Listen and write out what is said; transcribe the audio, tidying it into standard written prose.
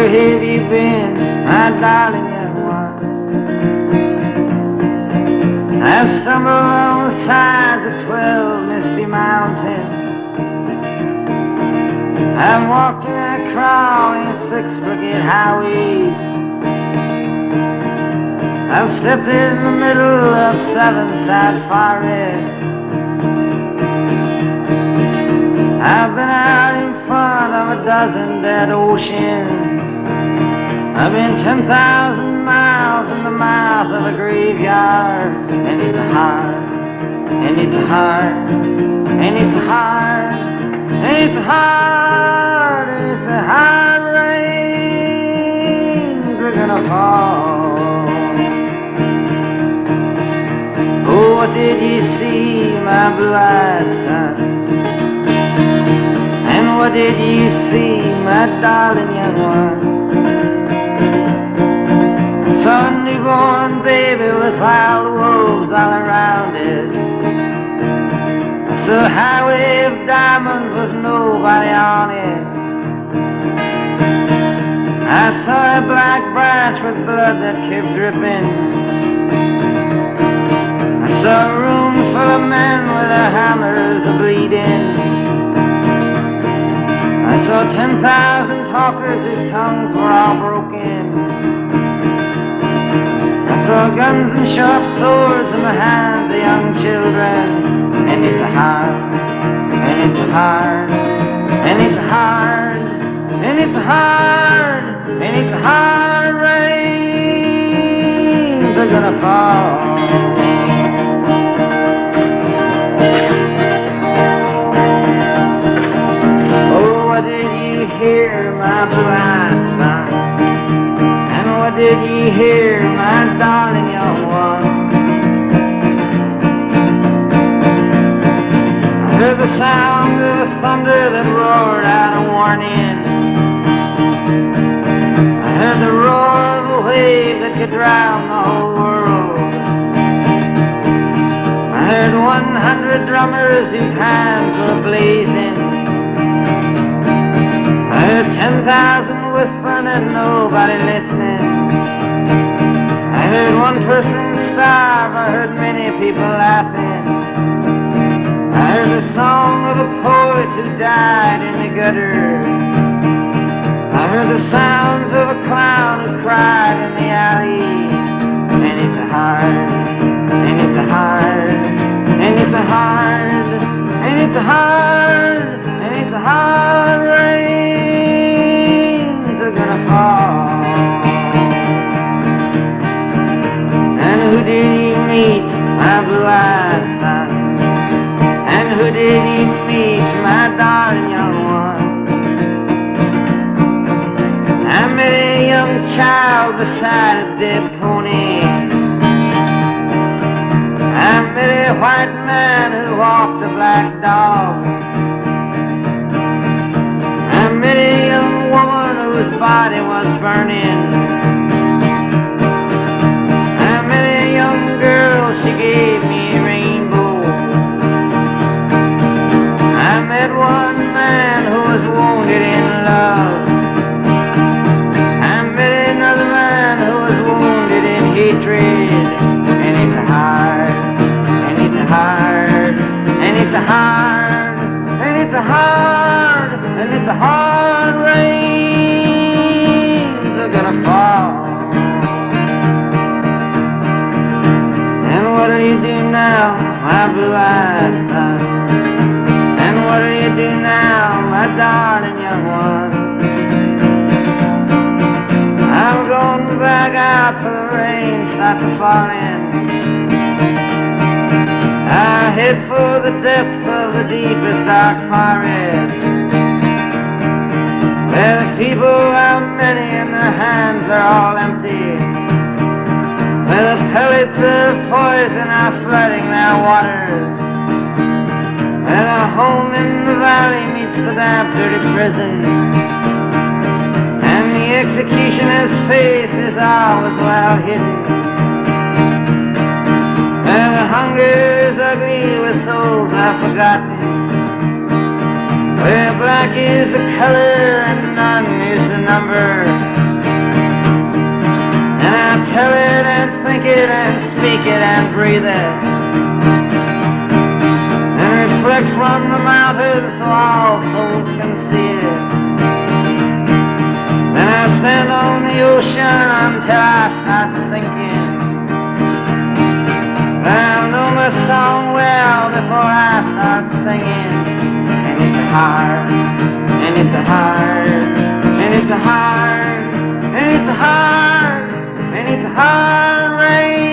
Where have you been, my darling young one? I've stumbled along the sides of 12 misty mountains. I'm walking and crawling 6 crooked highways. I've stepped in the middle of 7 sad forests. I've been out in front of a dozen dead oceans. I've been 10,000 miles in the mouth of a graveyard. And it's hard, and it's hard, and it's hard, and it's hard, and it's a hard rains are gonna fall. Oh, what did you see, my blue-eyed son? And what did you see, my darling young one? I saw a newborn baby with wild wolves all around it. I saw a highway of diamonds with nobody on it. I saw a black branch with blood that kept dripping. I saw a room full of men with their hammers a-bleeding. I saw 10,000 talkers whose tongues were all broken. I saw guns and sharp swords in the hands of young children. And it's hard, and it's hard, and it's hard, and it's hard, and it's hard rains are gonna fall. Hear my blue-eyed son, and what did you hear, my darling young one? I heard the sound of the thunder that roared out a warning. I heard the roar of a wave that could drown the whole world. I heard 100 drummers whose hands were blazing. I heard 10,000 whispering and nobody listening. I heard one person starve, I heard many people laughing. I heard the song of a poet who died in the gutter. I heard the sounds of a clown who cried in the alley. And it's hard, and it's hard, and it's hard, and it's hard, and it's hard rain gonna fall. And who did you meet, my blue-eyed son? And who did you meet, my darling young one? I met a young child beside a dead pony. I met a white man who walked a black dog. I met a young woman whose body was burning. I met a young girl, she gave me a rainbow. I met one man who was wounded in love. I met another man who was wounded in hatred. And it's hard, and it's hard, and it's hard, and it's hard, and it's a hard rains are gonna fall. And what'll you do now, my blue-eyed son? And what'll you do now, my darling young one? I'm going back out for the rain starts a-falling. I head for the depths of the deepest dark forest, where the people are many and their hands are all empty, where the pellets of poison are flooding their waters, where the home in the valley meets the damp, dirty prison, and the executioner's face is always well hidden, where the hunger is ugly, where souls are forgotten, where black is the color and none is the number, tell it and think it and speak it and breathe it, and reflect from the mountains so all souls can see it. Then I stand on the ocean until I start sinking. Then I'll know my song well before I start singing. And it's a hard, and it's a hard, and it's a hard, and it's a hard, and it's a hard rain.